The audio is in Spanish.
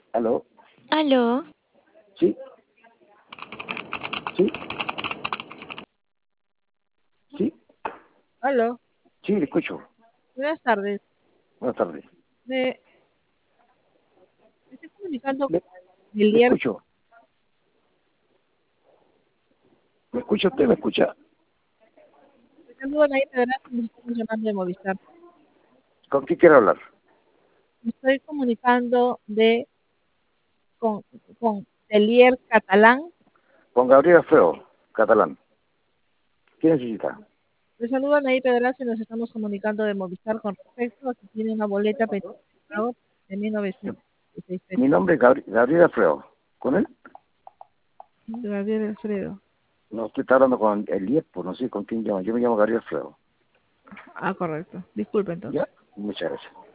¿Aló? Aló, ¿Sí? ¿Sí? ¿Sí? Aló, Sí, le escucho. buenas tardes. Buenas tardes. Me estoy comunicando Le, con el le líder. escucho. ¿Me escucha usted? ¿Me escucha? Me saludo a Nair Pedraza y nos estamos llamando de Movistar. ¿Con quién quiere hablar? Me estoy comunicando con, con Delier Catalán. Con Gabriela Feo, catalán. ¿Qué necesita? Me saludo a Nair Pedraza y nos estamos comunicando de Movistar con respecto a que tiene una boleta pendiente de pago de 1906 pesos. Mi nombre es Gabriela Feo. ¿Con él? Gabriel Alfredo. No, usted está hablando con el IEPO, no sé con quién llama. Yo me llamo Gabriela Feo. Ah, correcto. Disculpe entonces. ¿Ya? Muchas gracias.